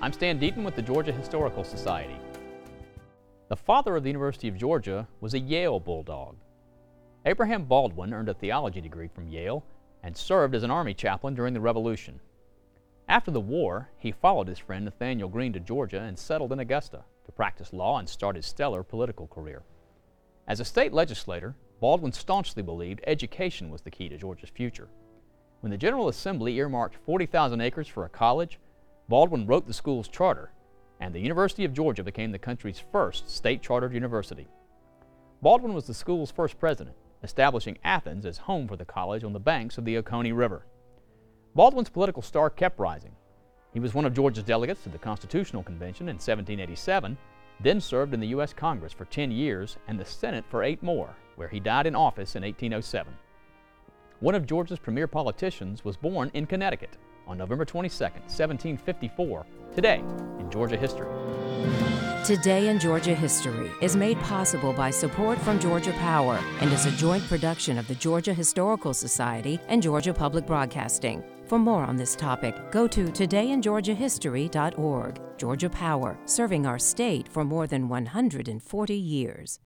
I'm Stan Deaton with the Georgia Historical Society. The father of the University of Georgia was a Yale Bulldog. Abraham Baldwin earned a theology degree from Yale and served as an Army chaplain during the Revolution. After the war, he followed his friend Nathaniel Greene to Georgia and settled in Augusta to practice law and start his stellar political career. As a state legislator, Baldwin staunchly believed education was the key to Georgia's future. When the General Assembly earmarked 40,000 acres for a college, Baldwin wrote the school's charter, and the University of Georgia became the country's first state-chartered university. Baldwin was the school's first president, establishing Athens as home for the college on the banks of the Oconee River. Baldwin's political star kept rising. He was one of Georgia's delegates to the Constitutional Convention in 1787, then served in the U.S. Congress for 10 years and the Senate for 8 more, where he died in office in 1807. One of Georgia's premier politicians was born in Connecticut on November 22, 1754, today in Georgia history. Today in Georgia History is made possible by support from Georgia Power and is a joint production of the Georgia Historical Society and Georgia Public Broadcasting. For more on this topic, go to todayingeorgiahistory.org. Georgia Power, serving our state for more than 140 years.